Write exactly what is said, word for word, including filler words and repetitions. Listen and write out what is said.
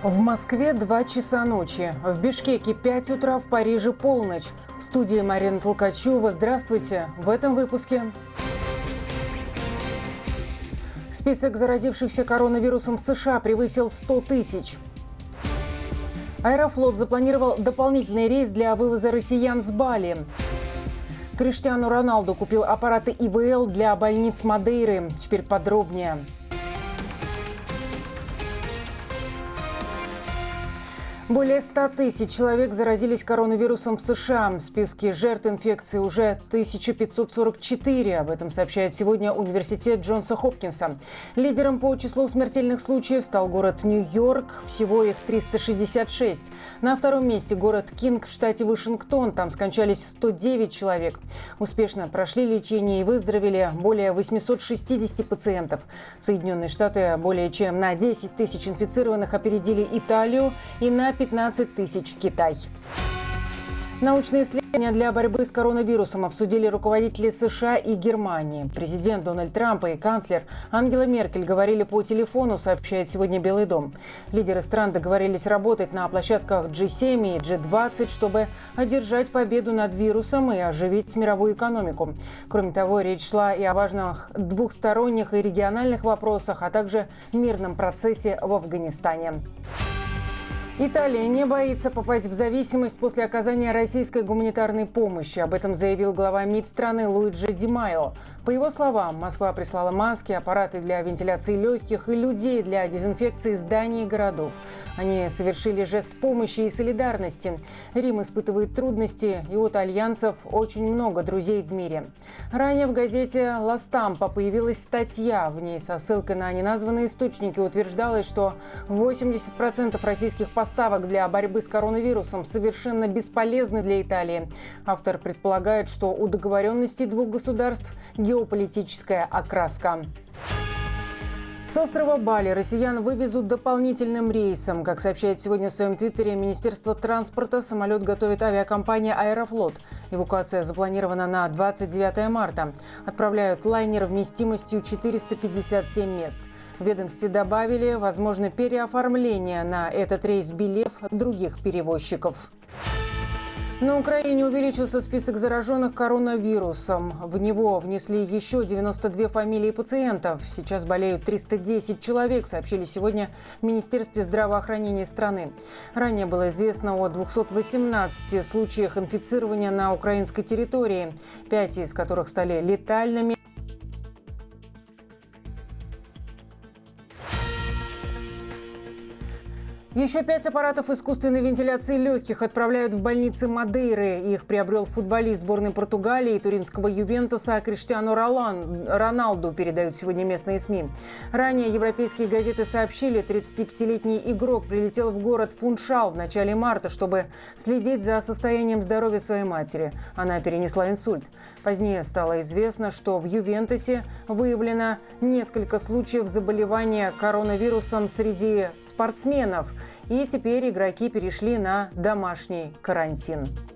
В Москве два часа ночи, в Бишкеке пять утра, в Париже полночь. В студии Марина Толкачева. Здравствуйте. В этом выпуске. Список заразившихся коронавирусом в США превысил сто тысяч. Аэрофлот запланировал дополнительный рейс для вывоза россиян с Бали. Криштиану Роналду купил аппараты И В Л для больниц Мадейры. Теперь подробнее. Более ста тысяч человек заразились коронавирусом в США. В списке жертв инфекции уже тысяча пятьсот сорок четыре. Об этом сообщает сегодня университет Джонса Хопкинса. Лидером по числу смертельных случаев стал город Нью-Йорк. Всего их триста шестьдесят шесть. На втором месте город Кинг в штате Вашингтон. Там скончались сто девять человек. Успешно прошли лечение и выздоровели более восемьсот шестьдесят пациентов. Соединенные Штаты более чем на десять тысяч инфицированных опередили Италию и на пятнадцать тысяч Китай. Научные исследования для борьбы с коронавирусом обсудили руководители США и Германии. Президент Дональд Трамп и канцлер Ангела Меркель говорили по телефону, сообщает сегодня Белый дом. Лидеры стран договорились работать на площадках Джи семь и Джи двадцать, чтобы одержать победу над вирусом и оживить мировую экономику. Кроме того, речь шла и о важных двухсторонних и региональных вопросах, а также мирном процессе в Афганистане. Италия не боится попасть в зависимость после оказания российской гуманитарной помощи. Об этом заявил глава МИД страны Луиджи Ди Майо. По его словам, Москва прислала маски, аппараты для вентиляции легких и людей для дезинфекции зданий и городов. Они совершили жест помощи и солидарности. Рим испытывает трудности, и от альянсов очень много друзей в мире. Ранее в газете «Ла Стампа» появилась статья. В ней со ссылкой на неназванные источники утверждалось, что восемьдесят процентов российских поставок для борьбы с коронавирусом совершенно бесполезны для Италии. Автор предполагает, что у договоренностей двух государств геополитическая окраска. С острова Бали россиян вывезут дополнительным рейсом. Как сообщает сегодня в своем твиттере Министерство транспорта, самолет готовит авиакомпания «Аэрофлот». Эвакуация запланирована на двадцать девятое марта. Отправляют лайнер вместимостью четыреста пятьдесят семь мест. В ведомстве добавили, возможно переоформление на этот рейс билетов других перевозчиков. На Украине увеличился список зараженных коронавирусом. В него внесли еще девяносто две фамилии пациентов. Сейчас болеют триста десять человек, сообщили сегодня в Министерстве здравоохранения страны. Ранее было известно о двухстах восемнадцати случаях инфицирования на украинской территории, пять из которых стали летальными. Еще пять аппаратов искусственной вентиляции легких отправляют в больницы Мадейры. Их приобрел футболист сборной Португалии и туринского Ювентуса Криштиану Роналду, передают сегодня местные СМИ. Ранее европейские газеты сообщили, тридцатипятилетний игрок прилетел в город Фуншал в начале марта, чтобы следить за состоянием здоровья своей матери. Она перенесла инсульт. Позднее стало известно, что в Ювентусе выявлено несколько случаев заболевания коронавирусом среди спортсменов. И теперь игроки перешли на домашний карантин.